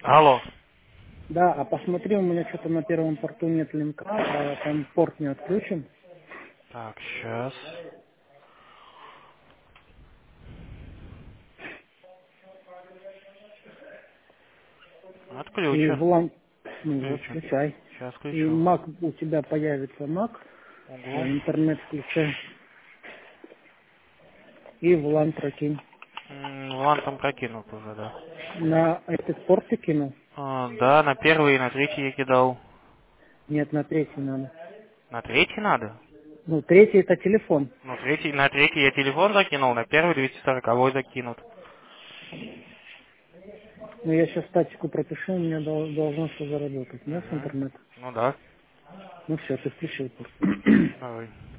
Алло. Да, а посмотри, у меня что-то на первом порту нет линка, а там порт не отключен. Так, сейчас. И Отключен. в лан... Ну вот, Включен. включай. Сейчас И включу. Mac у тебя появится Mac, Угу. интернет включай. И в LAN прокинь. Ван там прокинул уже, да. На этот порт ты кинул? Да, на первый и на третий я кидал. Нет, на третий надо. На третий надо? Ну, третий это телефон. Ну, на третий я телефон закинул, на первый 240 закинут. Ну, я сейчас статику пропишу, у меня должно все заработать. Да, с Угу. интернета? Ну да. Ну все, ты включил порт. Давай.